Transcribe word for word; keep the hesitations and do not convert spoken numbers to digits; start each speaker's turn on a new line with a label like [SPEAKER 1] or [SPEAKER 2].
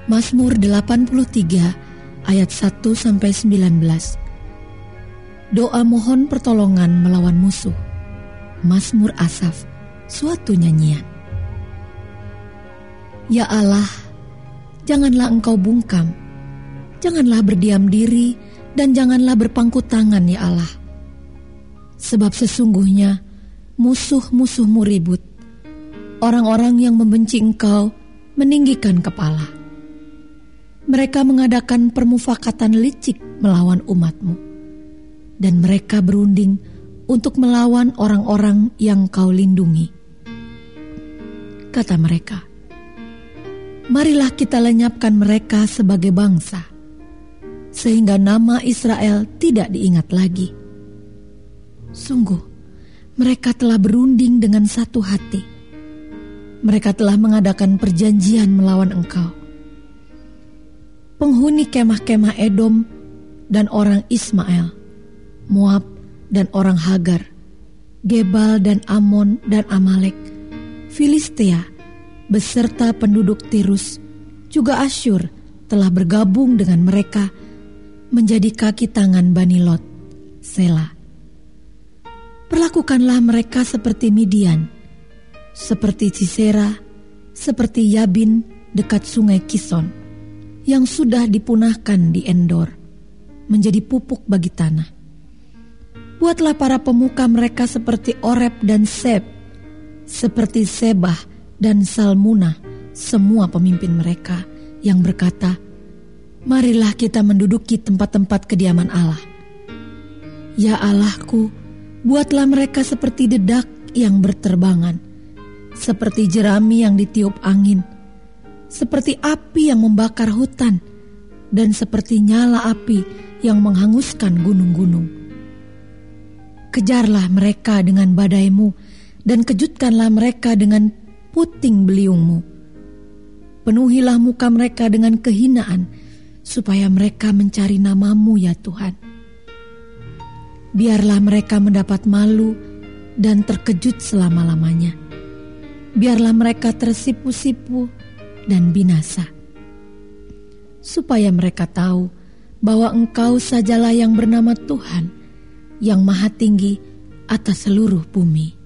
[SPEAKER 1] Mazmur delapan puluh tiga ayat satu sampai sembilan belas. Doa mohon pertolongan melawan musuh. Mazmur Asaf, suatu nyanyian. Ya Allah, janganlah engkau bungkam, janganlah berdiam diri, dan janganlah berpangku tangan ya Allah. Sebab sesungguhnya musuh-musuhmu ribut, orang-orang yang membenci engkau meninggikan kepala. Mereka mengadakan permufakatan licik melawan umatmu, dan mereka berunding untuk melawan orang-orang yang kau lindungi. Kata mereka, marilah kita lenyapkan mereka sebagai bangsa, sehingga nama Israel tidak diingat lagi. Sungguh, mereka telah berunding dengan satu hati. Mereka telah mengadakan perjanjian melawan engkau. Penghuni kemah-kemah Edom dan orang Ismael, Moab dan orang Hagar, Gebal dan Amon dan Amalek, Filistia, beserta penduduk Tirus, juga Asyur telah bergabung dengan mereka menjadi kaki tangan Bani Lot. Selah. Perlakukanlah mereka seperti Midian, seperti Sisera, seperti Yabin dekat sungai Kison, yang sudah dipunahkan di Endor, menjadi pupuk bagi tanah. Buatlah para pemuka mereka seperti Oreb dan Seb, seperti Sebah dan Salmunah, semua pemimpin mereka yang berkata, marilah kita menduduki tempat-tempat kediaman Allah. Ya Allahku, buatlah mereka seperti dedak yang berterbangan, seperti jerami yang ditiup angin, seperti api yang membakar hutan, dan seperti nyala api yang menghanguskan gunung-gunung. Kejarlah mereka dengan badaimu, dan kejutkanlah mereka dengan puting beliungmu. Penuhilah muka mereka dengan kehinaan, supaya mereka mencari namamu ya Tuhan. Biarlah mereka mendapat malu dan terkejut selama-lamanya. Biarlah mereka tersipu-sipu dan binasa, supaya mereka tahu bahwa Engkau sajalah yang bernama Tuhan, yang maha tinggi atas seluruh bumi.